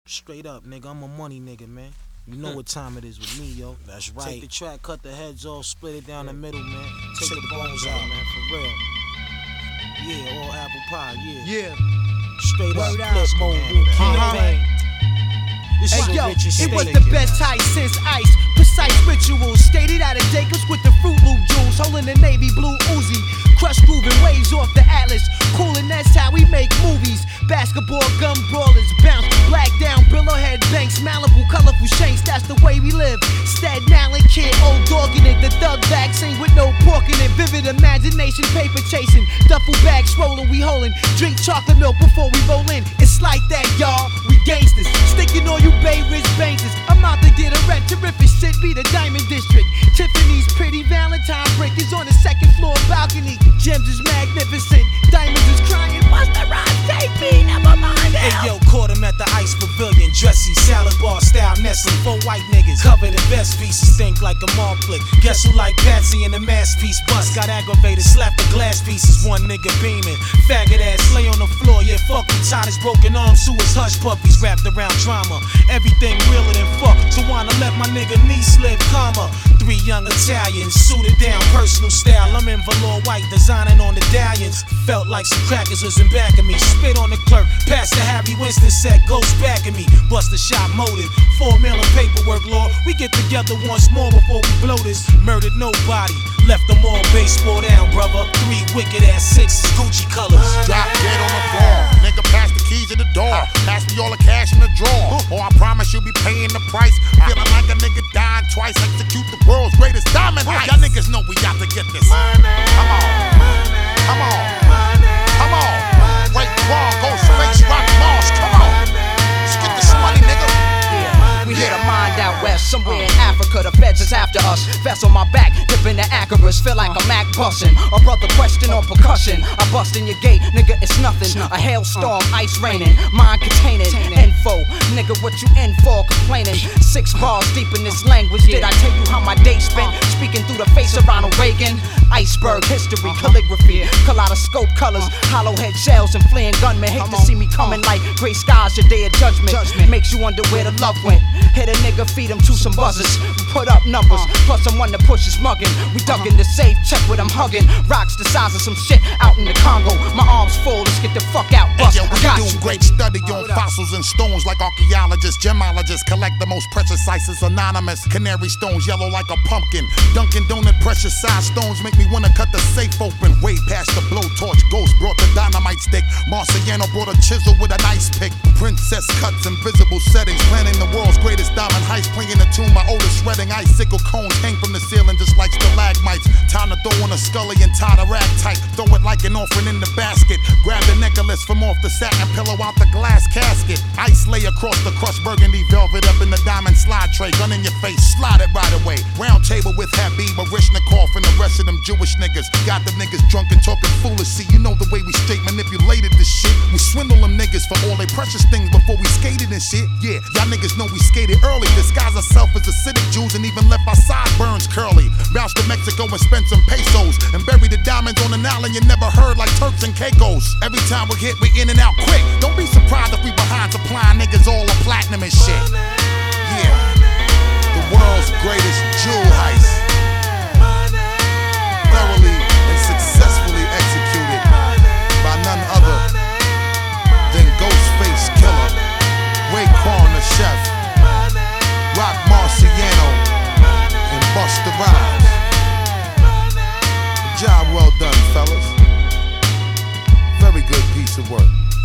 Straight up, nigga, I'm a money nigga, man. You know what time it is with me, yo. That's right. Take the track, cut the heads off, split it down the middle, man. Take the bones out, man, for real. Yeah, all apple pie, yeah. Straight up, clip mode, campaign. Hey yo, it was the best height since ice. Precise rituals, skated out of Jacobs with the Fruit Loop jewels, holding the navy blue Uzi. Crush grooving waves off the Atlas, coolin', that's how we make movies. Basketball gun brawlers, bounce, black down, billowhead banks, Malibu, colorful shanks, that's the way we live. Staten Island kid, old dog in it, the thug vaccine with no pork in it. Vivid imagination, paper chasing, duffel bag swollen, we holding. Drink chocolate milk before we roll in. It's like that, y'all, we gangsters. Sticking on you Bay Ridge bankers. I'm out to get a red, terrific shit, be the Diamond District. Tiffany's pretty Valentine brick is on the second floor balcony. Gems is magnificent, diamonds is crying. What's the rhyme? Take me, never mind. Hey yo, caught him at the Ice Pavilion, dressy, salad bar style, Nestle. 4 white niggas covered in vest pieces, think like a mall flick. Guess who like Patsy in the masterpiece bust? Got aggravated, slapped the glass pieces. One nigga beaming, faggot ass lay on the floor. Yeah, fuck him, tied his broken arms to his hush puppies, wrapped around drama. Everything realer than fuck. Tawana let my nigga knee slip, comma. 3 young Italians, suited down, personal style. I'm in velour white, designing on the dallions. Felt like some crackers was in back of me. Spit on the clerk, past the Harry Winston set, ghost back at me. Bust a shot motive, 4 million paperwork, Lord. We get together once more before we blow this. Murdered nobody, left them all baseball down, brother. 3 wicked ass 6s, Gucci colors. Drop dead on the floor, nigga pass the keys to the door. Pass me all the cash in the drawer, or I promise you'll be paying the price. Feeling like a nigga dying twice, execute the world's greatest diamond heist. Y'all niggas know we got to get this. Come on, come on, come on. Break wall, go space, rock Mars, come on. Let's get this money, nigga. We hit a mind out west, somewhere in Africa. The feds is after us. Vest on my back, dipping the Acarus. Feel like a Mac bussin'. A brother question on percussion. I bust in your gate, nigga, it's nothing. A hailstorm, ice raining, mind containing info. Nigga, what you in for? Complaining. 6 bars deep in this language. Did I tell you how my day spent? Speaking through the face of Ronald Reagan. Iceberg history, calligraphy, kaleidoscope colors, hollow head shells and fleeing gunmen. Hate to see me coming like gray skies, your day of judgment. Makes you wonder where the love went. Hit a nigga, feed him to some buzzers. We put up numbers, plus someone to push his muggin'. We dug in the safe, check what I'm hugging. Rocks the size of some shit out in the Congo. My arms full, let's get the fuck out, bust. Hey, yo, we do great study on fossils and stones like archaeologists, gemologists. Collect the most precious ices, anonymous. Canary stones, yellow like a pumpkin. Dunkin' Donut, precious size stones make me wanna cut the safe open. Way past the blowtorch, Ghost brought the dynamite stick. Marciano brought a chisel with an ice pick. Princess cuts, invisible settings. Planning the world's greatest diamond heist. Playing the tune, my oldest shredding. Icicle cones hang from the ceiling just like stalagmites. Time to throw on a scully and tie the rag tight. Throw it like an offering in the basket. Grab the necklace from off the satin pillow out the glass casket. Ice lay across the crushed burgundy velvet up in the diamond slide tray. Gun in your face, slide it right away. Round table with Habib, Barishnikov, and the rest of them Jewish niggas. Got them niggas drunk and talking foolish. See, you know the way we straight manipulated this shit. We swindle them niggas for all they precious things before we skated and shit. Yeah, y'all niggas know we skated early. Disguise ourselves as acidic Jews and even left our sideburns curly. Bounce to Mexico and spend some pesos. And bury the diamonds on an island you never heard like Turks and Caicos. Every time we hit, we in and out quick. Don't be surprised if we behind supplying niggas all the platinum and shit. Yeah, the world's greatest jewel heist. Thoroughly and successfully executed by none other than Ghostface Killer, Raekwon the Chef, Rock Marciano, and Busta Rhymes. Job well done, fellas. Very good piece of work.